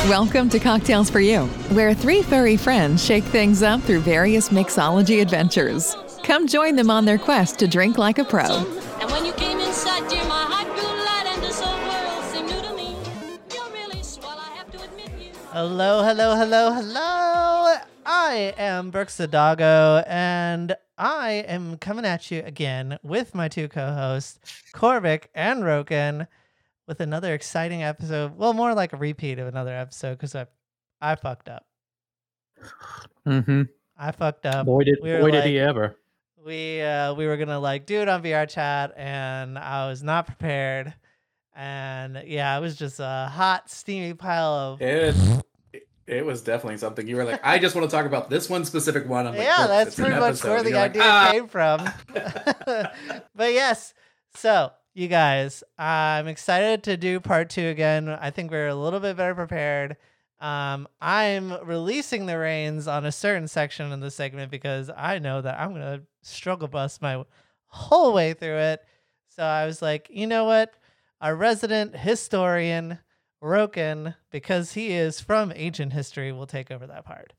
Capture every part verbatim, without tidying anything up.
Welcome to Cocktails for You, where three furry friends shake things up through various mixology adventures. Come join them on their quest to drink like a pro. And when you came inside, dear, my heart grew light and this whole world seemed new to me. You're really swell, I have to admit you. Hello, hello, hello, hello. I am Brooks the Doggo, and I am coming at you again with my two co-hosts, Korvik and Roken, with another exciting episode. Well, more like a repeat of another episode because I, I fucked up. Mm-hmm. I fucked up. Boy did, We were boy did like- he ever. We uh, we were gonna like do it on V R chat, and I was not prepared. And yeah, it was just a hot, steamy pile of. It, it was definitely something. You were like, I just want to talk about this one specific one. I'm like, Yeah, "Brooks, that's it's an pretty much episode." where And the you're like, idea "Ah." came from. But yes, so you guys, I'm excited to do part two again. I think we're a little bit better prepared. Um, I'm releasing the reins on a certain section of the segment because I know that I'm gonna struggle bust my whole way through it. So I was like, you know what? Our resident historian, Roken, because he is from ancient history, will take over that part.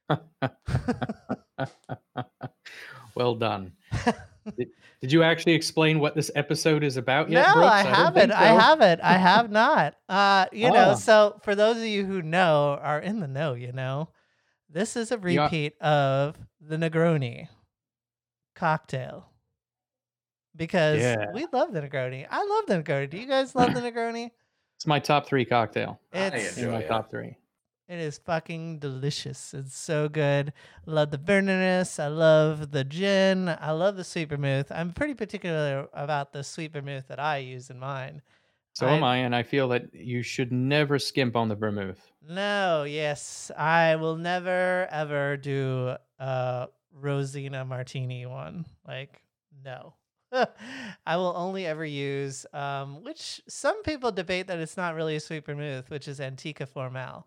Well done. did, did you actually explain what this episode is about yet, No, Brooks? I don't haven't. think I so. haven't. I have not. Uh, you know, Oh. so for those of you who know, are in the know, you know, this is a Yeah. repeat of the Negroni cocktail. Because Yeah. we love the Negroni. I love the Negroni. Do you guys love the Negroni? It's my top three cocktail. I It's In enjoy my it. top three. It is fucking delicious. It's so good. I love the burniness. I love the gin. I love the sweet vermouth. I'm pretty particular about the sweet vermouth that I use in mine. So I- am I, and I feel that you should never skimp on the vermouth. No, yes. I will never, ever do a Rosina Martini one. Like, no. I will only ever use, um, which some people debate that it's not really a sweet vermouth, which is Antica Formal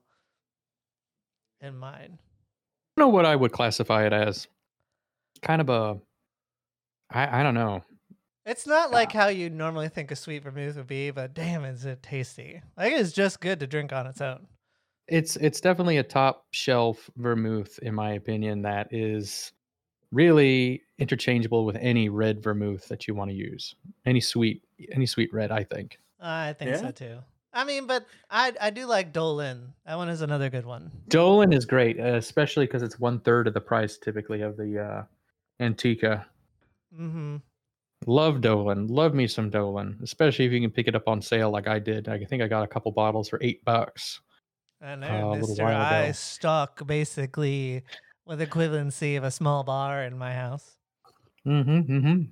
in mine. I don't know what I would classify it as. Kind of a, I, I don't know. It's not like how you normally think a sweet vermouth would be, but damn, is it tasty. Like, it's just good to drink on its own. It's it's definitely a top shelf vermouth, in my opinion, that is really interchangeable with any red vermouth that you want to use. Any sweet, any sweet red, I think. I think Yeah? so too. I mean, but I I do like Dolan. That one is another good one. Dolan is great, uh, especially because it's one third of the price typically of the uh, Antica. Mm-hmm. Love Dolan. Love me some Dolan, especially if you can pick it up on sale like I did. I think I got a couple bottles for eight bucks. I know, Uh, a little Mister while I ago. stock basically with equivalency of a small bar in my house. Mm-hmm. Mm-hmm.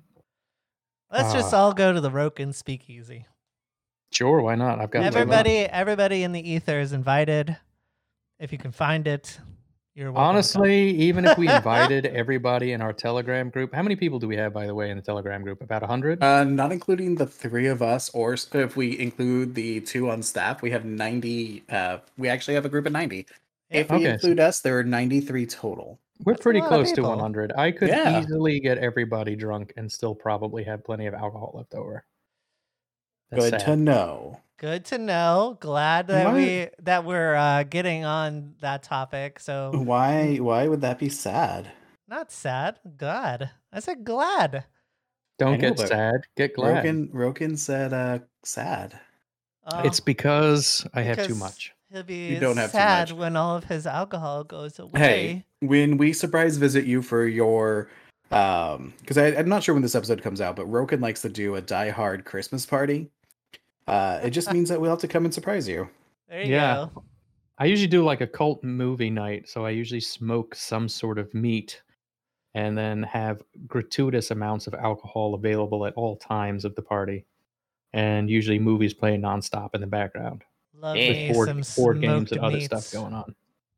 Let's just Ah. all go to the Roken Speakeasy. Sure, why not? I've got Everybody, everybody in the ether is invited. If you can find it, you're welcome to come. Honestly, even if we invited everybody in our Telegram group, how many people do we have, by the way, in the Telegram group? About a hundred? Uh, not including the three of us, or s- if we include the two on staff, we have ninety. Uh, we actually have a group of ninety. Yeah. If we Okay, so- include us, there are ninety-three total. We're That's a pretty lot of close to people. one hundred. I could Yeah. easily get everybody drunk and still probably have plenty of alcohol left over. That's Good sad. to know. Good to know. Glad that What? we that we're uh, getting on that topic. So Why? Why would that be sad? not sad, glad. I said glad. Don't I know, get but sad. Get glad. Roken, Roken said, "Uh, sad." Oh, It's because I have too because much. He'll be You don't have too sad much. when all of his alcohol goes away. Hey, when we surprise visit you for your, um, because I'm not sure when this episode comes out, but Roken likes to do a Die Hard Christmas party. Uh, it just means that we'll have to come and surprise you. There you Yeah. go. I usually do like a cult movie night, so I usually smoke some sort of meat and then have gratuitous amounts of alcohol available at all times of the party. And usually movies playing nonstop in the background Love Yeah. me with board, some board games and smoked other meats. stuff going on.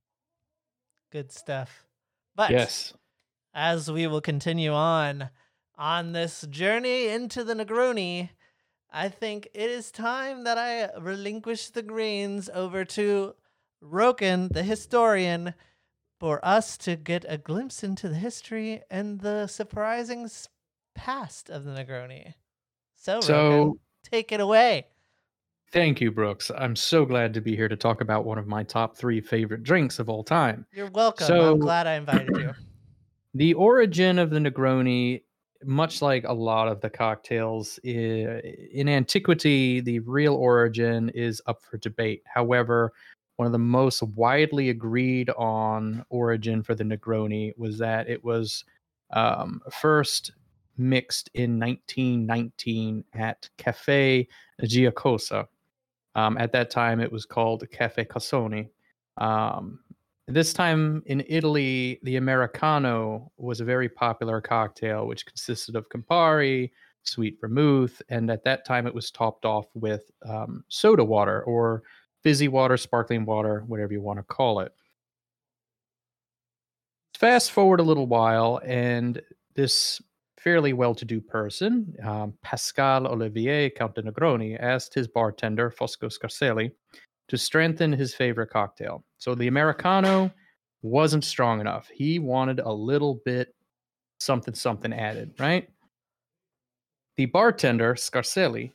Good stuff. But Yes. as we will continue on on this journey into the Negroni, I think it is time that I relinquish the greens over to Roken, the historian, for us to get a glimpse into the history and the surprising s- past of the Negroni. So, So- Roken, take it away. Thank you, Brooks. I'm so glad to be here to talk about one of my top three favorite drinks of all time. You're welcome. So, I'm glad I invited you. the origin of the Negroni, much like a lot of the cocktails i- in antiquity, the real origin is up for debate. However, one of the most widely agreed on origin for the Negroni was that it was um, first mixed in nineteen nineteen at Cafe Giacosa. Um, at that time, it was called Cafe Cassoni. Um, this time in Italy, the Americano was a very popular cocktail, which consisted of Campari, sweet vermouth, and at that time it was topped off with um, soda water or fizzy water, sparkling water, whatever you want to call it. Fast forward a little while, and this fairly well-to-do person, um, Pascal Olivier Count de Negroni, asked his bartender, Fosco Scarselli, to strengthen his favorite cocktail. So the Americano wasn't strong enough. He wanted a little bit something something added, right? The bartender, Scarselli,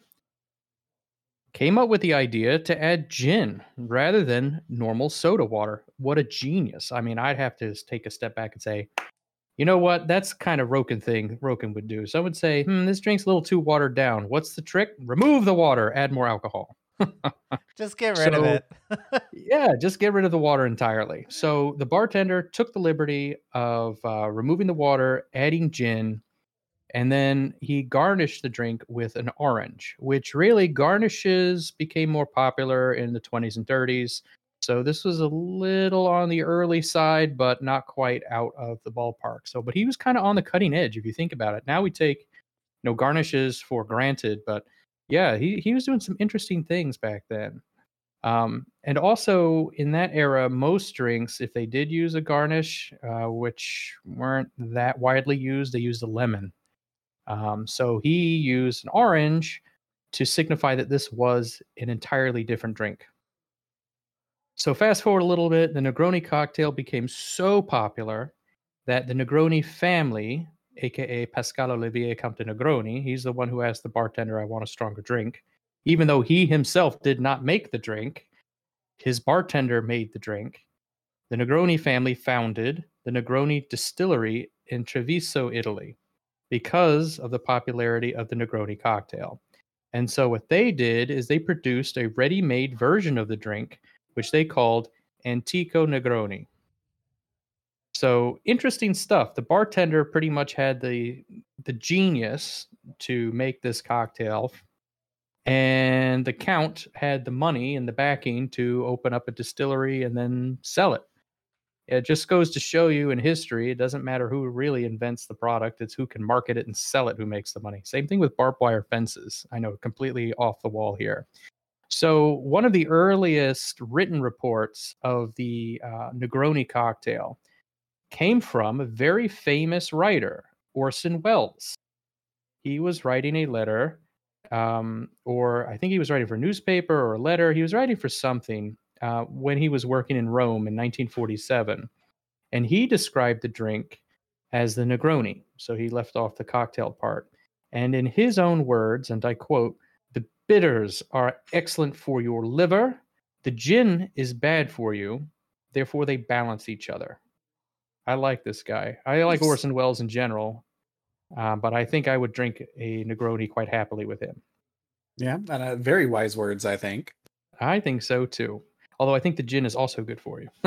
came up with the idea to add gin rather than normal soda water. What a genius. I mean, I'd have to just take a step back and say, you know what? That's kind of Roken thing Roken would do. So I would say, hmm, this drink's a little too watered down. What's the trick? Remove the water, add more alcohol. Just get rid of So, it. yeah, just get rid of the water entirely. So the bartender took the liberty of uh, removing the water, adding gin, and then he garnished the drink with an orange, which really garnishes became more popular in the twenties and thirties. So this was a little on the early side, but not quite out of the ballpark. So, but he was kind of on the cutting edge if you think about it. Now we take, you know, garnishes for granted, but yeah, he he was doing some interesting things back then. Um, and also in that era, most drinks, if they did use a garnish, uh, which weren't that widely used, they used a lemon. Um, so he used an orange to signify that this was an entirely different drink. So fast forward a little bit, the Negroni cocktail became so popular that the Negroni family, aka Pascal Olivier Count de Negroni, he's the one who asked the bartender, "I want a stronger drink," even though he himself did not make the drink. His bartender made the drink. The Negroni family founded the Negroni Distillery in Treviso, Italy, because of the popularity of the Negroni cocktail. And so what they did is they produced a ready-made version of the drink, which they called Antico Negroni. So interesting stuff. The bartender pretty much had the the genius to make this cocktail, and the count had the money and the backing to open up a distillery and then sell it. It just goes to show you in history, it doesn't matter who really invents the product, it's who can market it and sell it who makes the money. Same thing with barbed wire fences. I know, completely off the wall here. So, one of the earliest written reports of the uh, Negroni cocktail came from a very famous writer, Orson Welles. He was writing a letter, um, or I think he was writing for a newspaper or a letter. He was writing for something uh, when he was working in Rome in nineteen forty-seven. And he described the drink as the Negroni. So he left off the cocktail part. And in his own words, and I quote, "The bitters are excellent for your liver. The gin is bad for you. Therefore, they balance each other." I like this guy. I like Yes. Orson Welles in general, uh, but I think I would drink a Negroni quite happily with him. Yeah, and uh, very wise words, I think. I think so too. Although I think the gin is also good for you.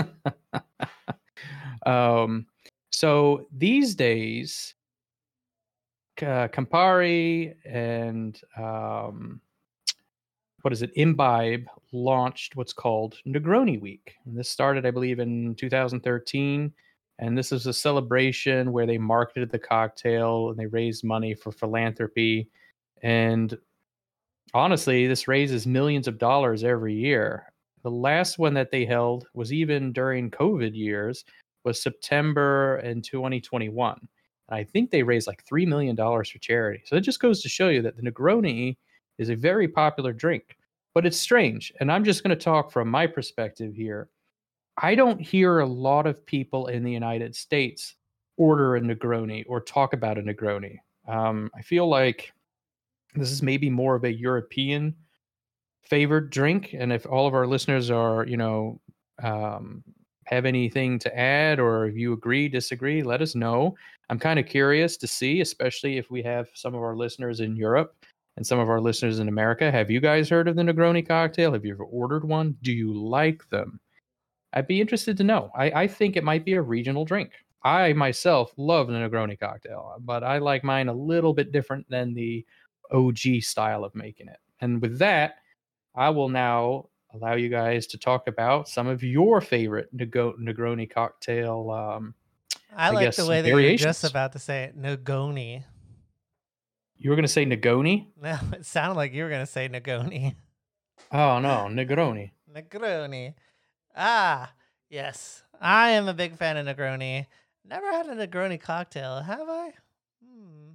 um, so these days, uh, Campari and um, what is it? Imbibe launched what's called Negroni Week. And this started, I believe, in two thousand thirteen. And this is a celebration where they marketed the cocktail and they raised money for philanthropy. And honestly, this raises millions of dollars every year. The last one that they held was even during COVID years, was September in twenty twenty-one. And I think they raised like three million dollars for charity. So it just goes to show you that the Negroni is a very popular drink, but it's strange. And I'm just going to talk from my perspective here. I don't hear a lot of people in the United States order a Negroni or talk about a Negroni. Um, I feel like this is maybe more of a European favorite drink, and if all of our listeners are, you know, um, have anything to add, or if you agree, disagree, let us know. I'm kind of curious to see, especially if we have some of our listeners in Europe and some of our listeners in America. Have you guys heard of the Negroni cocktail? Have you ever ordered one? Do you like them? I'd be interested to know. I, I think it might be a regional drink. I myself love the Negroni cocktail, but I like mine a little bit different than the O G style of making it. And with that, I will now allow you guys to talk about some of your favorite Nego- Negroni cocktail. Um, I, I like guess the way that you're just variations. about to say it. Negroni. You were going to say Negroni? No, it sounded like you were going to say Negroni. Oh, no, Negroni. Negroni. Ah, yes. I am a big fan of Negroni. Never had a Negroni cocktail, have I? Hmm.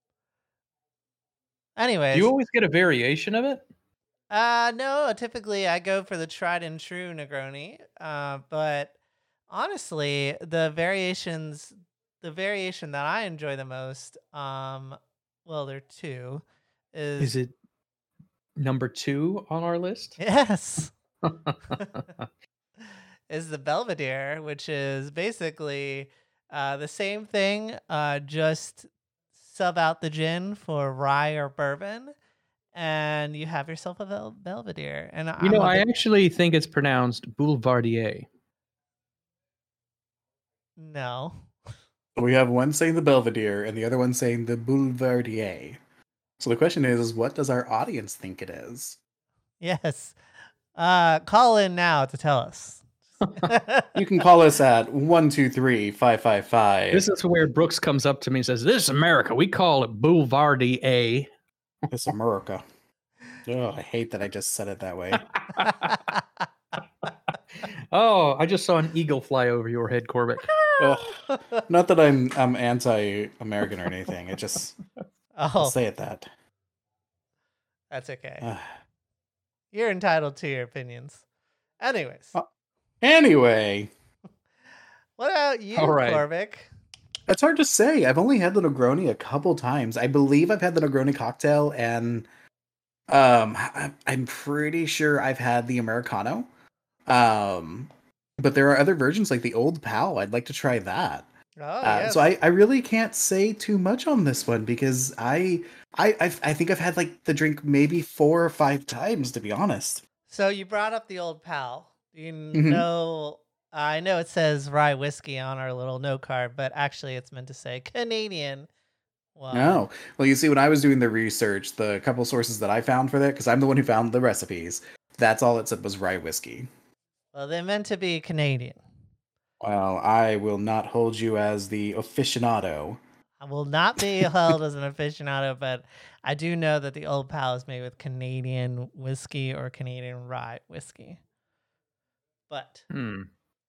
Anyways. Do you always get a variation of it? Uh, no, typically I go for the tried and true Negroni. Uh, but honestly, the variations, the variation that I enjoy the most, um, well, there are two, is, Is it number two on our list? yes, is the Belvedere, which is basically uh, the same thing, uh, just sub out the gin for rye or bourbon, and you have yourself a Bel- Belvedere. And You I'm know, a I big- actually think it's pronounced Boulevardier. no. We have one saying the Belvedere and the other one saying the Boulevardier. So the question is, is what does our audience think it is? Yes. Uh, call in now to tell us. You can call us at one two three five five five. This is where Brooks comes up to me and says, "This is America. We call it Boulevardier." It's America. Oh, I hate that I just said it that way. Oh, I just saw an eagle fly over your head, Corbett. Ugh. Not that I'm I'm anti-American or anything. It just I'll Oh, say it that. that's okay. Uh, You're entitled to your opinions. Anyways, Uh, anyway, what about you, all right. Corvick? it's hard to say. I've only had the Negroni a couple times. I believe I've had the Negroni cocktail, and um, I- I'm pretty sure I've had the Americano. Um, but there are other versions like the Old Pal. I'd like to try that. Oh, Uh, yes. So I, I really can't say too much on this one because I I I've, I think I've had like the drink maybe four or five times, to be honest. So you brought up the Old Pal. You Mhm. know, I know it says rye whiskey on our little note card, but actually it's meant to say Canadian. Well, No, well, you see, when I was doing the research, the couple sources that I found for that, because I'm the one who found the recipes, that's all it said was rye whiskey. well, they're meant to be Canadian. Well, I will not hold you as the aficionado. I will not be held as an aficionado, but I do know that the Old Pal is made with Canadian whiskey or Canadian rye whiskey. But Hmm.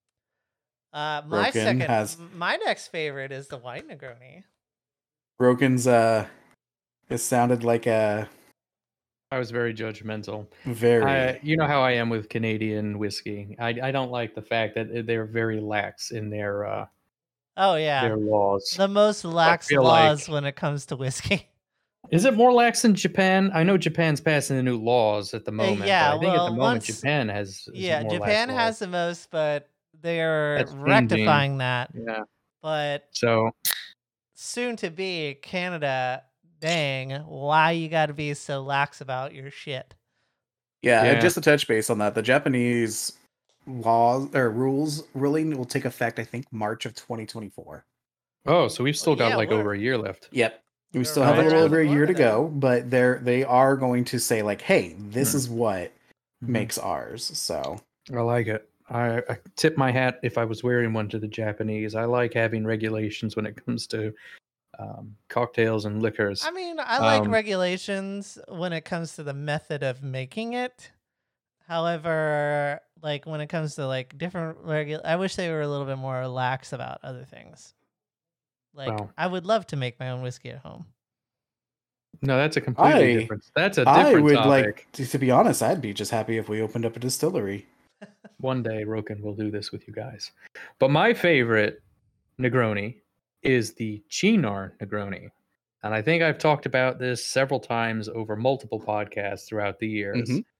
uh, my Broken second, has- m- my next favorite is the white Negroni. Broken's, uh, it sounded like a I was very judgmental. very. I, you know how I am with Canadian whiskey. I, I don't like the fact that they're very lax in their uh, Oh yeah, their laws. the most lax feel laws like- when it comes to whiskey. Is it more lax in Japan? I know Japan's passing the new laws at the moment. yeah, but I think well, at the moment once- Japan has is Yeah, more lax Japan laws. has the most, but they're That's changing. rectifying that. Yeah. But So soon to be Canada, dang, why you got to be so lax about your shit? Yeah, Yeah. just to touch base on that, the Japanese laws or rules ruling will take effect, I think, March of twenty twenty-four. oh, so we've still got yeah, like we're- over a year left. Yep. We We're still have a right little around over the a year to corner go, but they're they are going to say like, hey, this Hmm. is what Mhm. makes ours. So I like it. I, I tip my hat if I was wearing one to the Japanese. I like having regulations when it comes to um, cocktails and liquors. I mean, I like Um, regulations when it comes to the method of making it. However, like when it comes to like different regu- I wish they were a little bit more lax about other things. Like Wow. I would love to make my own whiskey at home. No, that's a completely I- different. That's a different I would topic. like to, to be honest, I'd be just happy if we opened up a distillery. One day, Roken will do this with you guys. But my favorite Negroni is the Cynar Negroni. And I think I've talked about this several times over multiple podcasts throughout the years. Mhm.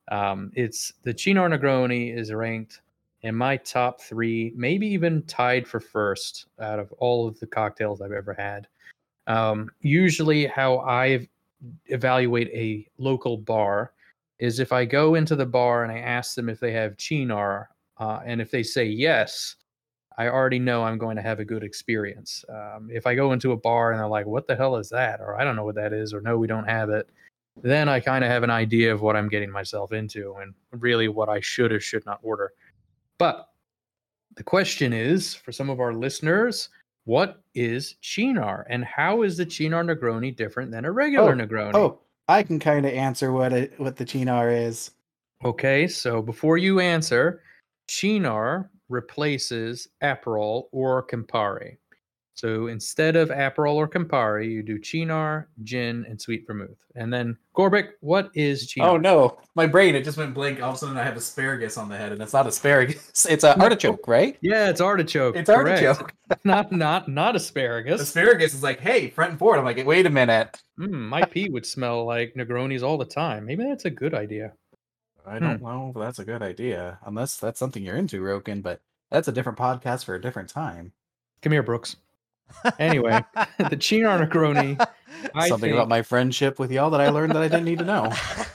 Um, it's the Cynar Negroni is ranked in my top three, maybe even tied for first out of all of the cocktails I've ever had. Um, usually, how I evaluate a local bar is if I go into the bar and I ask them if they have Cynar, uh, and if they say yes, I already know I'm going to have a good experience. Um, if I go into a bar and they're like, "What the hell is that?" or "I don't know what that is," or "No, we don't have it," then I kind of have an idea of what I'm getting myself into and really what I should or should not order. But the question is, for some of our listeners, what is Cynar, and how is the Cynar Negroni different than a regular Oh, Negroni? oh, I can kind of answer what it, what the Cynar is. Okay, so before you answer, Cynar replaces Aperol or Campari. So instead of Aperol or Campari, you do Cynar, gin, and sweet vermouth. And then, Gorbic, what is Cynar? Oh no, my brain, it just went blank. All of a sudden I have asparagus on the head, and it's not asparagus. It's an artichoke, right? Yeah, it's artichoke. It's correct. artichoke. not not not asparagus. Asparagus is like, hey, front and forward. I'm like, wait a minute. Mm, my pee would smell like Negronis all the time. Maybe that's a good idea. I don't know if that's a good idea, unless that's something you're into, Roken, but that's a different podcast for a different time. Come here, Brooks. Anyway, the Cynar Negroni. I Something think, about my friendship with y'all that I learned that I didn't need to know.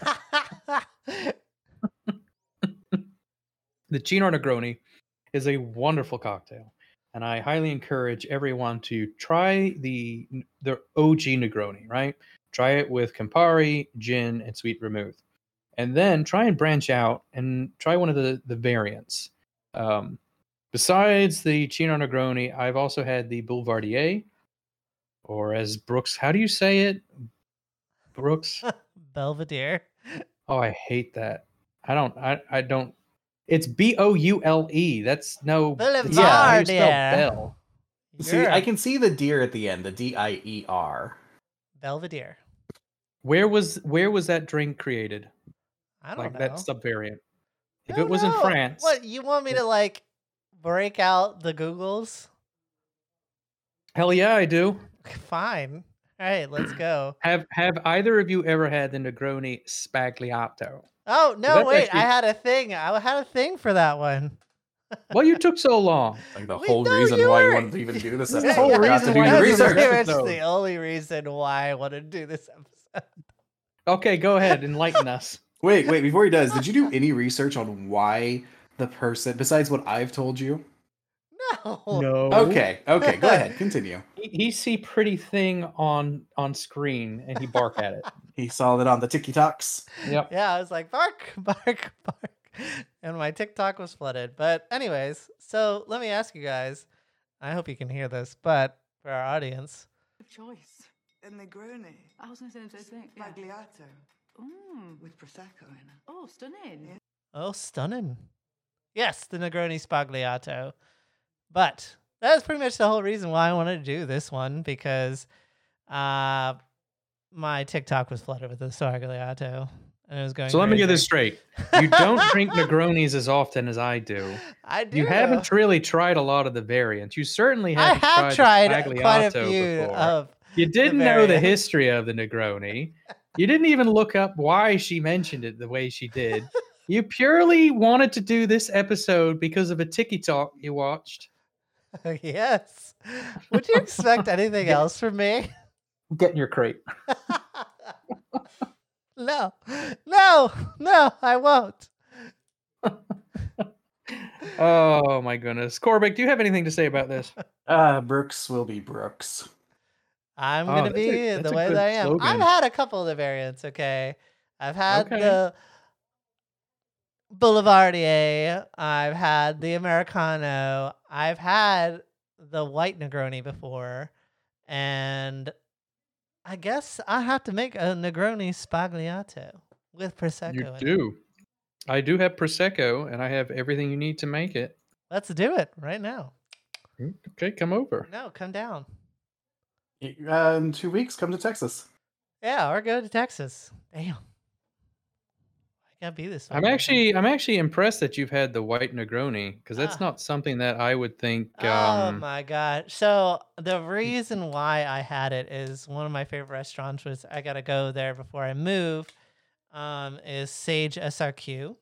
the Cynar Negroni is a wonderful cocktail, and I highly encourage everyone to try the the O G Negroni. Right, try it with Campari, gin, and sweet vermouth, and then try and branch out and try one of the the variants. Um, besides the Cynar Negroni, I've also had the Boulevardier, or as Brooks, how do you say it? Brooks? Belvedere. Oh, I hate that. I don't. I. I don't. It's B O U L E. That's no. That's not how you spell Boulevardier. Bell. See, You're I a can see the deer at the end, the D I E R. Belvedere. Where was Where was that drink created? I don't Like know. that subvariant. If No, it was in no. France, What, you want me to like break out the Googles? hell yeah, I do. Fine. All right, let's go. Have Have either of you ever had the Negroni Spagliato? Oh no, that's wait! actually- I had a thing. I had a thing for that one. Well, you took so long. Like the Wait, whole no, reason you why you were- wanted to even do this That's episode. the whole You forgot reason to do why your I That's did this research. pretty much episode. the only reason why I wanted to do this episode. Okay, go ahead, enlighten us. Wait, wait, before he does, did you do any research on why the person, besides what I've told you? No. No. Okay, okay, go ahead, continue. He, he see pretty thing on on screen and he bark at it. He saw that on the TikToks. Yep. Yeah, I was like, bark, bark, bark. And my TikTok was flooded. But, anyways, so let me ask you guys. I hope you can hear this, but for our audience, Choice. A Negroni. I was going to say the same thing. Yeah. Spagliato. Mm. With Prosecco in it. Oh, stunning. oh, stunning. Yes, the Negroni Spagliato. But that's pretty much the whole reason why I wanted to do this one, because uh, my TikTok was flooded with the Spagliato. And it was going So let me get crazy. this straight. You don't drink Negronis as often as I do. I do. You haven't really tried a lot of the variants. You certainly I haven't have tried, tried the quite a Spagliato few before. of. You didn't know the variants. history of the Negroni. You didn't even look up why she mentioned it the way she did. You purely wanted to do this episode because of a TikTok you watched. Yes. Would you expect anything else from me? Get in your crate. No, no, no, I won't. Oh my goodness. Corbic, do you have anything to say about this? Uh, Brooks will be Brooks. I'm Oh, gonna that's be a- that's the a way good that I am. slogan. I've had a couple of the variants. Okay, I've had Okay. the Boulevardier. I've had the Americano. I've had the white Negroni before, and I guess I have to make a Negroni Spagliato with Prosecco. You in it. do. I do have Prosecco, and I have everything you need to make it. Let's do it right now. Okay, come over. No, come down. Uh, in two weeks, come to Texas. Yeah, or go to Texas. Damn. I can't be this. I'm way. actually, I'm actually impressed that you've had the white Negroni because that's Ah. not something that I would think. Oh Um, my god. So the reason why I had it is one of my favorite restaurants was I gotta go there before I move. um, is Sage S R Q,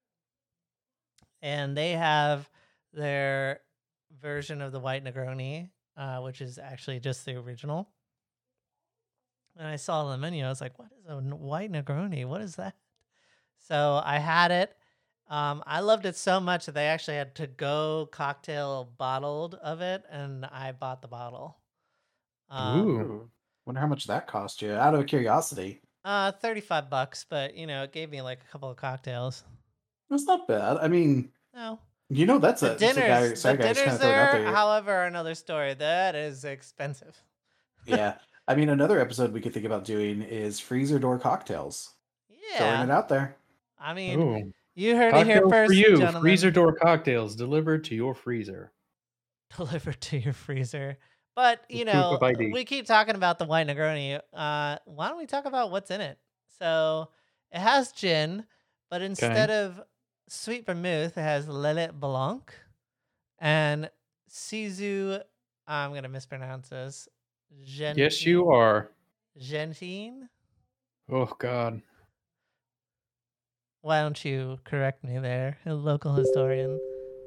and they have their version of the white Negroni, uh, which is actually just the original. And I saw on the menu, I was like, "What is a n- white Negroni? What is that?" So I had it. Um, I loved it so much that they actually had to go cocktail bottled of it, and I bought the bottle. Um, Ooh. Ooh. Wonder how much that cost you. Out of curiosity. uh, thirty-five bucks, but you know, it gave me like a couple of cocktails. That's not bad. I mean, No, you know, that's the a that's a guy. dinners, Sorry, the guys, kind dinners of throwing out there, there. however, are another story. That is expensive. Yeah. I mean, another episode we could think about doing is freezer door cocktails. Throwing it Yeah, out there. I mean, Ooh. you heard it here Cocktails first, for you. gentlemen. Freezer door cocktails delivered to your freezer. Delivered to your freezer. But you With proof know, of I D. we keep talking about the white Negroni. Uh, why don't we talk about what's in it? So it has gin, but instead of sweet vermouth, it has Lillet Blanc and Sizu. I'm gonna mispronounce this. Gentine. Yes, you are. Gentine. Oh God. Why don't you correct me there, a local historian?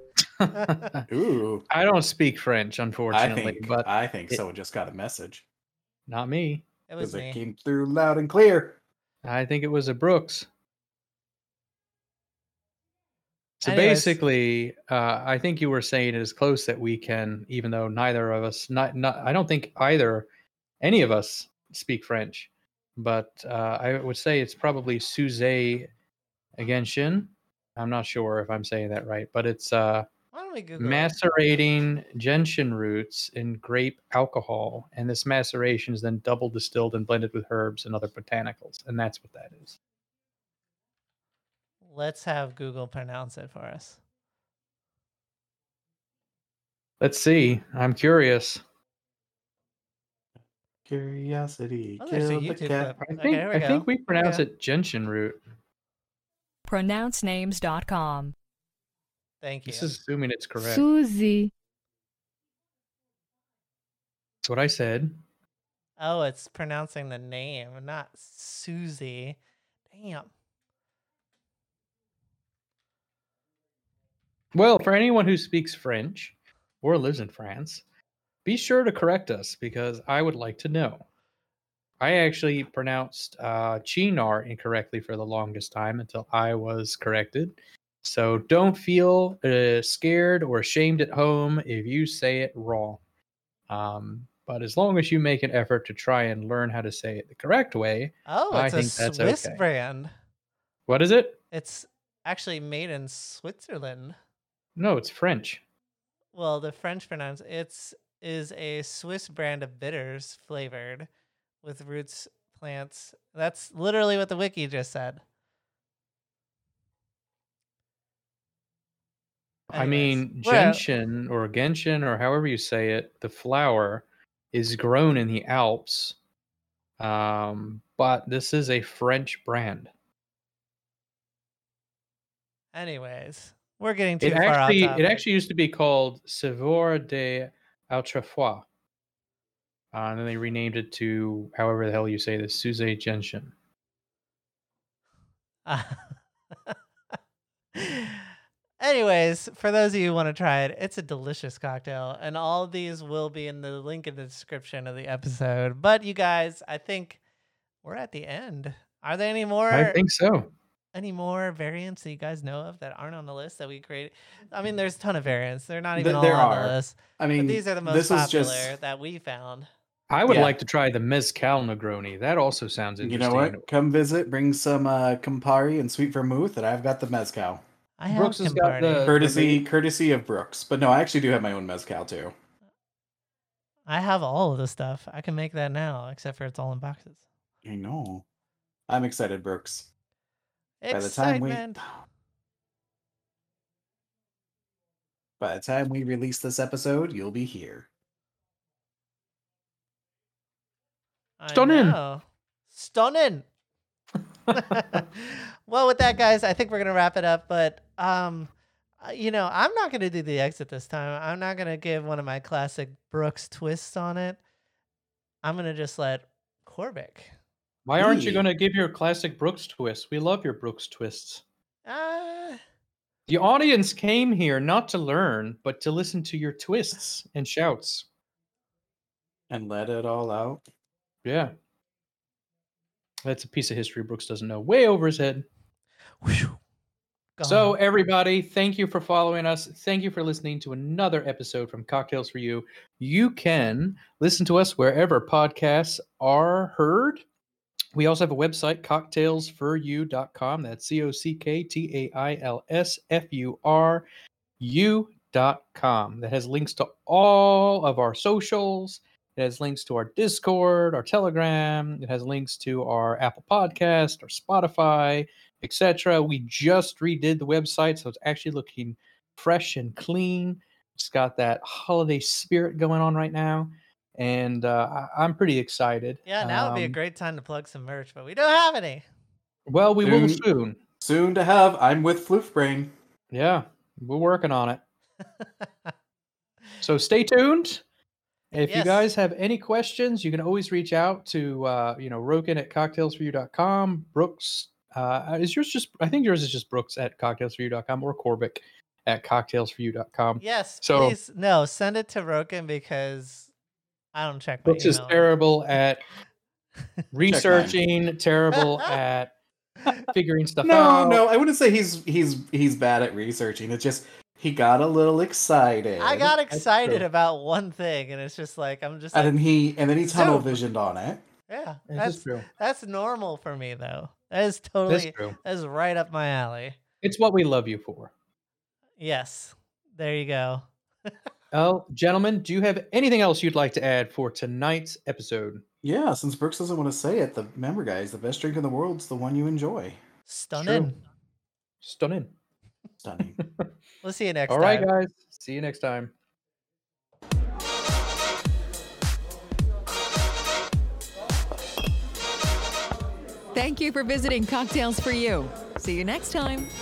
Ooh. I don't speak French, I unfortunately, think but I think it- someone just got a message not me. It was because it me. came through loud and clear. I think it was a Brooks. So Anyways. basically, uh, I think you were saying it as close that we can, even though neither of us, not, not, I don't think either, any of us speak French, but uh, I would say it's probably Suzé Genshin. I'm not sure if I'm saying that right, but it's uh, Why don't we Google it? macerating gentian roots in grape alcohol, and this maceration is then double distilled and blended with herbs and other botanicals, and that's what that is. Let's have Google pronounce it for us. Let's see. I'm curious. Curiosity Oh, there's a killed the YouTube cat. clip. I Okay, think here we I go. think we Here we pronounce go. it gentian root. pronounce names dot com. Thank you. This is assuming it's correct. Susie. That's what I said. Oh, it's pronouncing the name, not Susie. Damn. Well, for anyone who speaks French or lives in France, be sure to correct us because I would like to know. I actually pronounced uh, Chinar incorrectly for the longest time until I was corrected. So don't feel uh, scared or ashamed at home if you say it wrong. Um, but as long as you make an effort to try and learn how to say it the correct way, Oh, I it's a think that's Swiss okay. brand. What is it? It's actually made in Switzerland. No, it's French. Well, the French pronounce it's is a Swiss brand of bitters flavored with roots plants. That's literally what the wiki just said. I Anyways, mean, we're at- gentian or gentian or however you say it, the flower is grown in the Alps, um, but this is a French brand. Anyways, we're getting too It far actually, off it topic. actually used to be called Sauveur de Autrefois, uh, and then they renamed it to however the hell you say this, Suzé Gentian. Uh, anyways, for those of you who want to try it, it's a delicious cocktail, and all of these will be in the link in the description of the episode. But you guys, I think we're at the end. Are there any more? I think so. Any more variants that you guys know of that aren't on the list that we created? I mean, there's a ton of variants. They're not Th- even all there on are. the list. I mean, But these are the most this is popular just that we found. I would Yeah. like to try the Mezcal Negroni. That also sounds you interesting. know what? Come visit, bring some uh, Campari and sweet vermouth, and I've got the mezcal. I have Brooks has got Campari. the- Courtesy, courtesy of Brooks. But no, I actually do have my own mezcal too. I have all of the stuff. I can make that now, except for it's all in boxes. I know. I'm excited, Brooks. By the time we, Excitement. by the time we release this episode, you'll be here. I Stunning. know. Stunning. Well, with that, guys, I think we're gonna wrap it up. But um, uh, you know, I'm not gonna do the exit this time. I'm not gonna give one of my classic Brooks twists on it. I'm gonna just let Corbic Why aren't you Me? going to give your classic Brooks twist? We love your Brooks twists. Uh, The audience came here not to learn, but to listen to your twists and shouts. And let it all out. Yeah. That's a piece of history Brooks doesn't know. Way over his head. whew, So, gone. everybody, thank you for following us. Thank you for listening to another episode from Cocktails for You. You can listen to us wherever podcasts are heard. We also have a website, cocktails for you dot com. That's C O C K T A I L S F U R U dot com. That has links to all of our socials. It has links to our Discord, our Telegram. It has links to our Apple Podcast, our Spotify, et cetera. We just redid the website, so it's actually looking fresh and clean. It's got that holiday spirit going on right now, and uh, I- I'm pretty excited. Yeah, now would be a Um, great time to plug some merch, but we don't have any. Well, we will Soon. soon. Soon to have. I'm with Floof Brain. Yeah, we're working on it. So stay tuned. If you Yes. guys have any questions, you can always reach out to uh, you know Roken at cocktails for you dot com. Brooks, uh, is yours just? I think yours is just Brooks at cocktails for you dot com or Corbic at cocktails for you dot com. Yes, So- please. No, send it to Roken because I don't check my Brooks is email. terrible at researching, terrible at figuring stuff No, out. no, I wouldn't say he's he's he's bad at researching. It's just he got a little excited. I got That's excited true. about one thing, and it's just like I'm just and like, then he and then he tunnel Zoom. visioned on it. yeah, This that's is true. that's normal for me though. That is That's totally true. that is right up my alley. It's what we love you for. Yes, there you go. Oh, gentlemen, do you have anything else you'd like to add for tonight's episode? Yeah, since Brooks doesn't want to say it, the remember guys, the best drink in the world's the one you enjoy. Stunning. Stunning. Stunning. We'll see you next All right, time. guys. See you next time. Thank you for visiting Cocktails for You. See you next time.